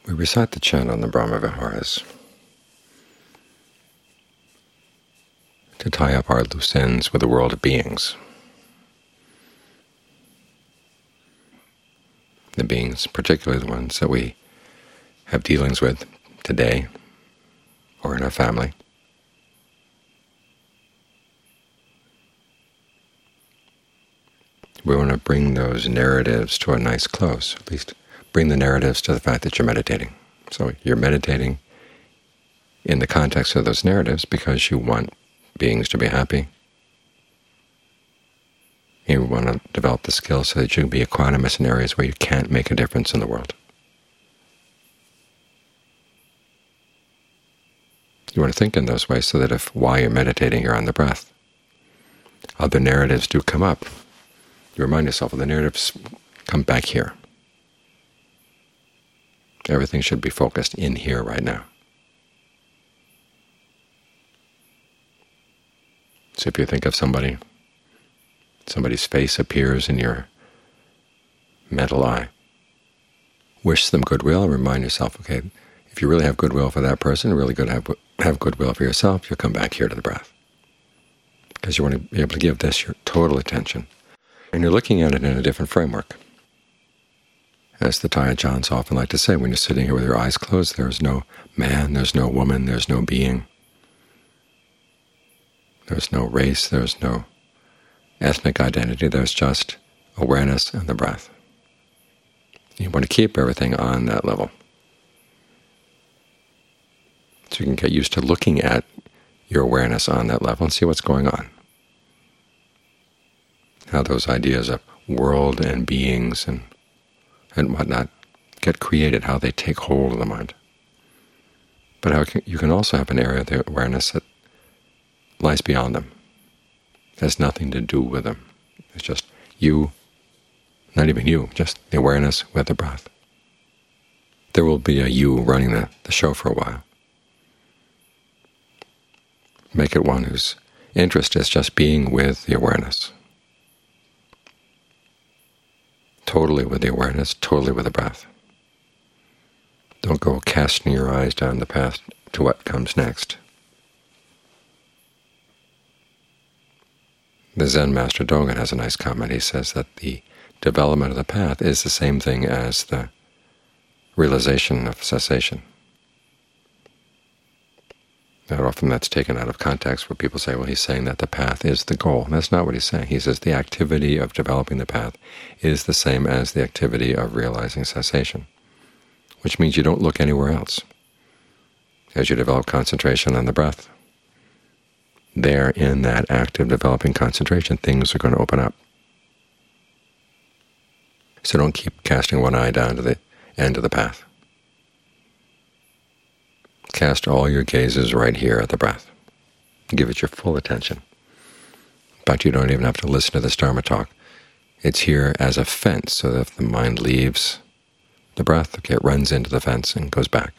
We recite the chant on the Brahma-viharas to tie up our loose ends with the world of beings. The beings, particularly the ones that we have dealings with today or in our family. We want to bring those narratives to a nice close, at least bring the narratives to the fact that you're meditating. So you're meditating in the context of those narratives because you want beings to be happy. You want to develop the skills so that you can be equanimous in areas where you can't make a difference in the world. You want to think in those ways so that if while you're meditating you're on the breath, other narratives do come up. You remind yourself of the narratives come back here. Everything should be focused in here right now. So if you think of somebody's face appears in your mental eye, wish them goodwill, and remind yourself, okay, if you really have goodwill for that person, really have goodwill for yourself, you'll come back here to the breath. Because you want to be able to give this your total attention. And you're looking at it in a different framework. As the Thai Ajahns often like to say, when you're sitting here with your eyes closed, there's no man, there's no woman, there's no being. There's no race, there's no ethnic identity, there's just awareness and the breath. You want to keep everything on that level. So you can get used to looking at your awareness on that level and see what's going on. How those ideas of world and beings and whatnot get created, how they take hold of the mind. But how you can also have an area of the awareness that lies beyond them. It has nothing to do with them. It's just you, not even you, just the awareness with the breath. There will be a you running the show for a while. Make it one whose interest is just being with the awareness. Totally with the awareness, totally with the breath. Don't go casting your eyes down the path to what comes next. The Zen master Dogen has a nice comment. He says that the development of the path is the same thing as the realization of cessation. Now, often that's taken out of context where people say, well, he's saying that the path is the goal. And that's not what he's saying. He says the activity of developing the path is the same as the activity of realizing cessation, which means you don't look anywhere else. As you develop concentration on the breath, there in that act of developing concentration, things are going to open up. So don't keep casting one eye down to the end of the path. Cast all your gazes right here at the breath. Give it your full attention. In fact, you don't even have to listen to this Dharma talk. It's here as a fence, so that if the mind leaves the breath, okay, it runs into the fence and goes back.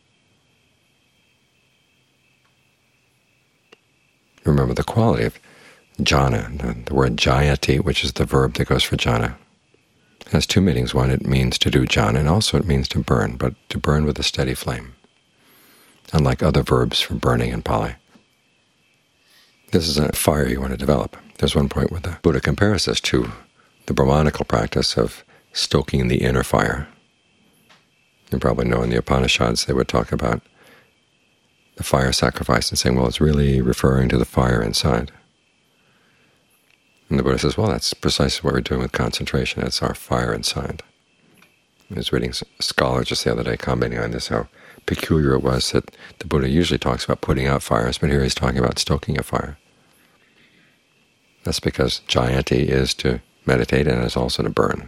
Remember the quality of jhana. The word jayati, which is the verb that goes for jhana, has two meanings. One, it means to do jhana, and also it means to burn, but to burn with a steady flame, unlike other verbs for burning in Pali. This is a fire you want to develop. There's one point where the Buddha compares this to the Brahmanical practice of stoking the inner fire. You probably know in the Upanishads they would talk about the fire sacrifice and saying, well, it's really referring to the fire inside. And the Buddha says, well, that's precisely what we're doing with concentration. It's our fire inside. I was reading a scholar just the other day commenting on this, how peculiar it was that the Buddha usually talks about putting out fires, but here he's talking about stoking a fire. That's because jayati is to meditate and is also to burn.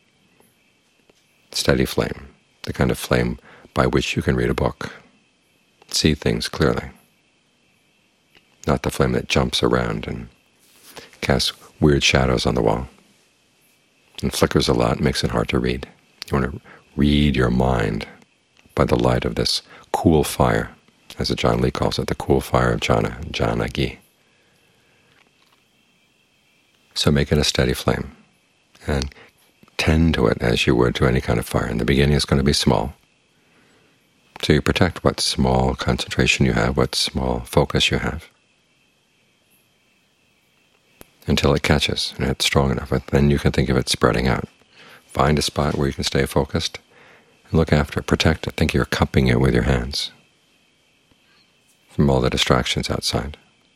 Steady flame, the kind of flame by which you can read a book, see things clearly, not the flame that jumps around and casts weird shadows on the wall and flickers a lot and makes it hard to read. You want to read your mind by the light of this cool fire, as Ajaan Lee calls it, the cool fire of jhana, jhana-gi. So make it a steady flame, and tend to it as you would to any kind of fire. In the beginning it's going to be small, So you protect what small concentration you have, what small focus you have, until it catches and it's strong enough. But then you can think of it spreading out. Find a spot where you can stay focused and look after it, protect it. Think you're cupping it with your hands from all the distractions outside.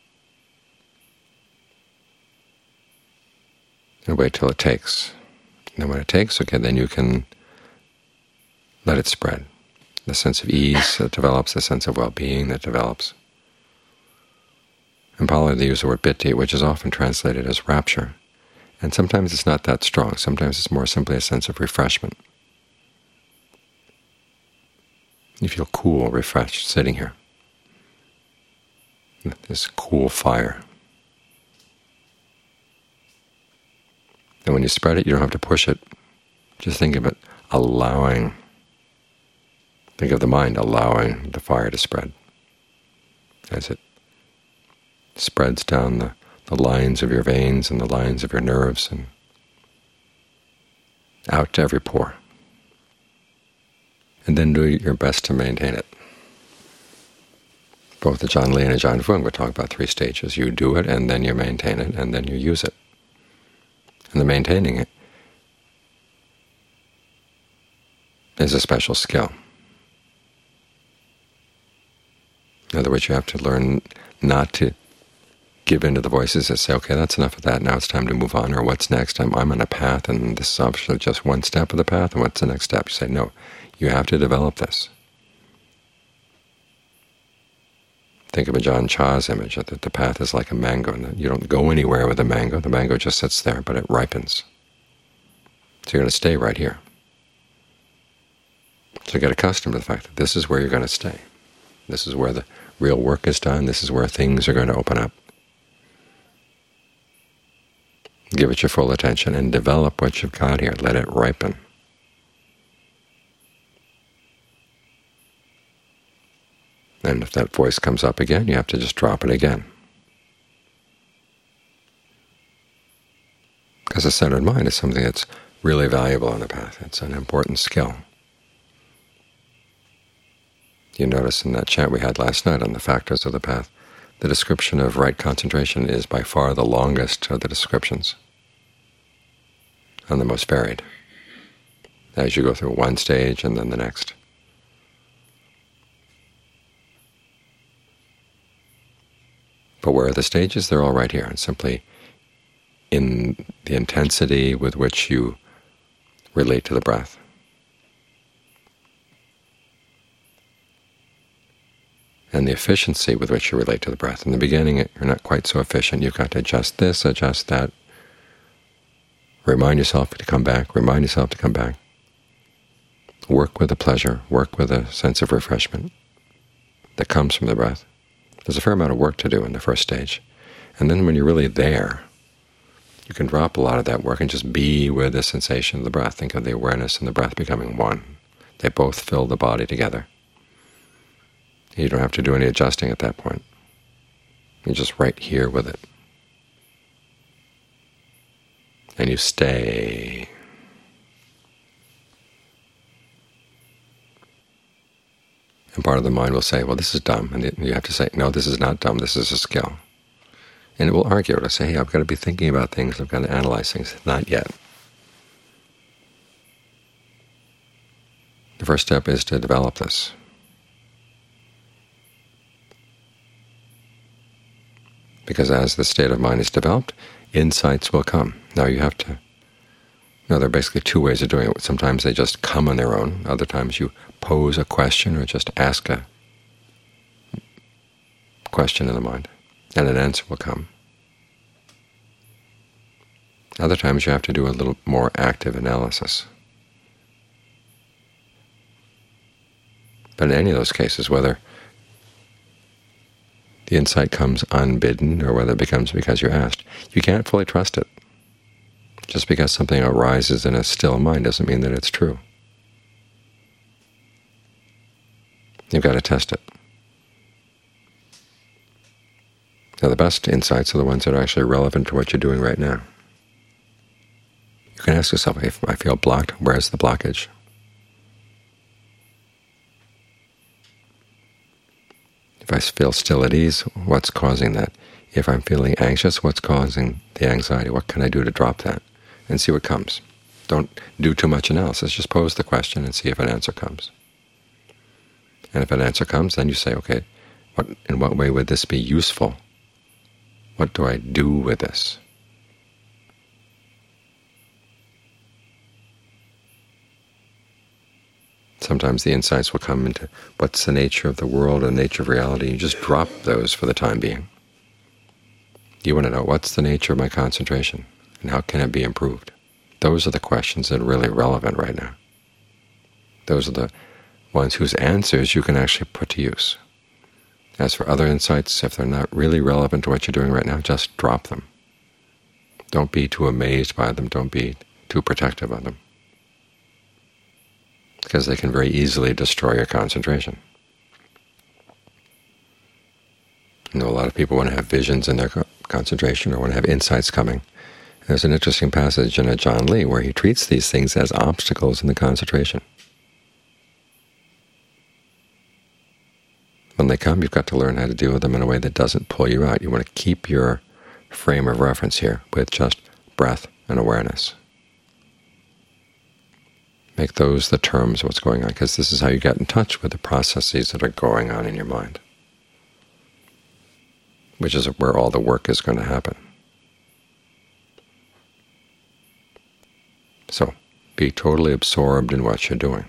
And wait till it takes. And then when it takes, okay, then you can let it spread. The sense of ease that develops, the sense of well-being that develops. In Pali they use the word piti, which is often translated as rapture. And sometimes it's not that strong. Sometimes it's more simply a sense of refreshment. You feel cool, refreshed, sitting here. This cool fire. And when you spread it, you don't have to push it. Just think of it allowing. Think of the mind allowing the fire to spread as it spreads down the lines of your veins and the lines of your nerves and out to every pore. And then do your best to maintain it. Both Ajaan Lee and Ajaan Fuang would talk about 3 stages. You do it, and then you maintain it, and then you use it. And the maintaining it is a special skill. In other words, you have to learn not to give in to the voices that say, okay, that's enough of that, now it's time to move on, or what's next? I'm on a path, and this is obviously just one step of the path, and what's the next step? You say, no, you have to develop this. Think of Ajahn Chah's image, that the path is like a mango, and that you don't go anywhere with a mango just sits there, but it ripens. So you're going to stay right here. So get accustomed to the fact that this is where you're going to stay. This is where the real work is done. This is where things are going to open up. Give it your full attention and develop what you've got here. Let it ripen. And if that voice comes up again, you have to just drop it again. Because a centered mind is something that's really valuable on the path. It's an important skill. You notice in that chat we had last night on the factors of the path, the description of right concentration is by far the longest of the descriptions and the most varied, as you go through one stage and then the next. But where are the stages? They're all right here, and simply in the intensity with which you relate to the breath. And the efficiency with which you relate to the breath. In the beginning, you're not quite so efficient. You've got to adjust this, adjust that. Remind yourself to come back, remind yourself to come back. Work with a pleasure, work with a sense of refreshment that comes from the breath. There's a fair amount of work to do in the first stage. And then when you're really there, you can drop a lot of that work and just be with the sensation of the breath. Think of the awareness and the breath becoming one. They both fill the body together. You don't have to do any adjusting at that point. You're just right here with it. And you stay. And part of the mind will say, well, this is dumb. And you have to say, no, this is not dumb. This is a skill. And it will argue. It'll say, hey, I've got to be thinking about things. I've got to analyze things. Not yet. The first step is to develop this. Because as the state of mind is developed, insights will come. Now you have to, there are basically 2 ways of doing it. Sometimes they just come on their own. Other times you pose a question or just ask a question in the mind, and an answer will come. Other times you have to do a little more active analysis. But in any of those cases, whether the insight comes unbidden or whether it becomes because you asked, you can't fully trust it. Just because something arises in a still mind doesn't mean that it's true. You've got to test it. Now the best insights are the ones that are actually relevant to what you're doing right now. You can ask yourself, if I feel blocked, where's the blockage? If I feel still at ease, what's causing that? If I'm feeling anxious, what's causing the anxiety? What can I do to drop that? And see what comes. Don't do too much analysis. Just pose the question and see if an answer comes. And if an answer comes, then you say, okay, in what way would this be useful? What do I do with this? Sometimes the insights will come into what's the nature of the world and the nature of reality. You just drop those for the time being. You want to know, what's the nature of my concentration, and how can it be improved? Those are the questions that are really relevant right now. Those are the ones whose answers you can actually put to use. As for other insights, if they're not really relevant to what you're doing right now, just drop them. Don't be too amazed by them. Don't be too protective of them, because they can very easily destroy your concentration. You know, a lot of people want to have visions in their concentration or want to have insights coming. There's an interesting passage in Ajaan Lee where he treats these things as obstacles in the concentration. When they come, you've got to learn how to deal with them in a way that doesn't pull you out. You want to keep your frame of reference here with just breath and awareness. Make those the terms of what's going on, because this is how you get in touch with the processes that are going on in your mind, which is where all the work is going to happen. So be totally absorbed in what you're doing.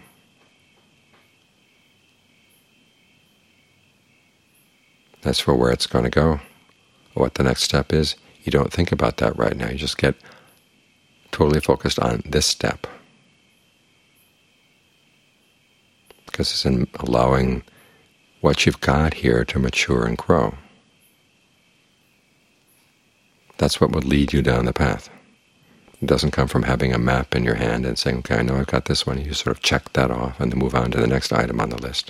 As for where it's going to go, what the next step is, you don't think about that right now. You just get totally focused on this step, because it's in allowing what you've got here to mature and grow. That's what would lead you down the path. It doesn't come from having a map in your hand and saying, okay, I know I've got this one. You sort of check that off and then move on to the next item on the list.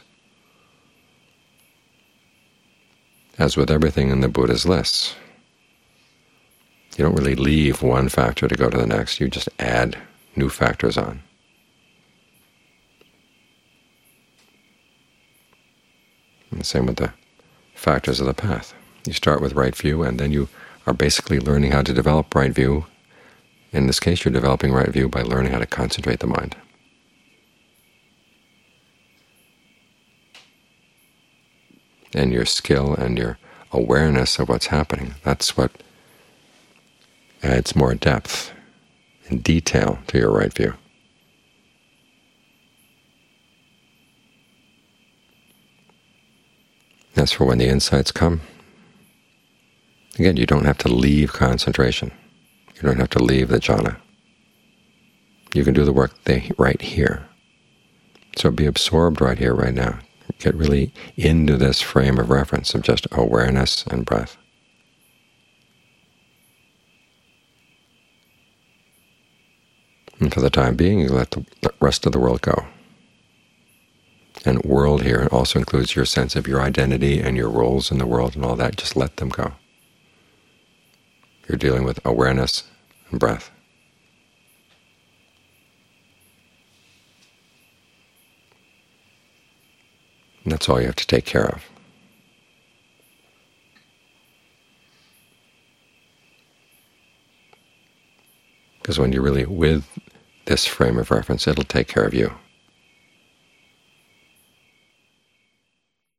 As with everything in the Buddha's lists, you don't really leave one factor to go to the next. You just add new factors on. And the same with the factors of the path. You start with right view, and then you are basically learning how to develop right view. In this case, you're developing right view by learning how to concentrate the mind. And your skill and your awareness of what's happening, that's what adds more depth and detail to your right view. As for when the insights come, again, you don't have to leave concentration. You don't have to leave the jhana. You can do the work right here. So be absorbed right here, right now. Get really into this frame of reference of just awareness and breath. And for the time being, you let the rest of the world go. And world here also includes your sense of your identity and your roles in the world and all that. Just let them go. You're dealing with awareness and breath. And that's all you have to take care of. Because when you're really with this frame of reference, it'll take care of you.